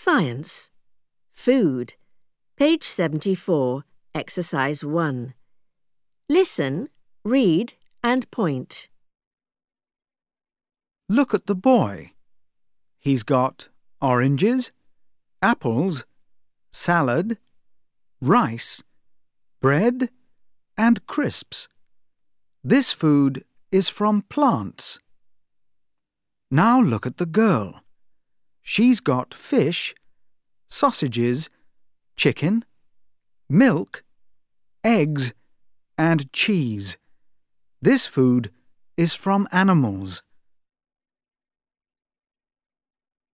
Science. Food. Page 74, Exercise 1. Listen, read and point. Look at the boy. He's got oranges, apples, salad, rice, bread and crisps. This food is from plants. Now look at the girl. She's got fish, sausages, chicken, milk, eggs and cheese. This food is from animals.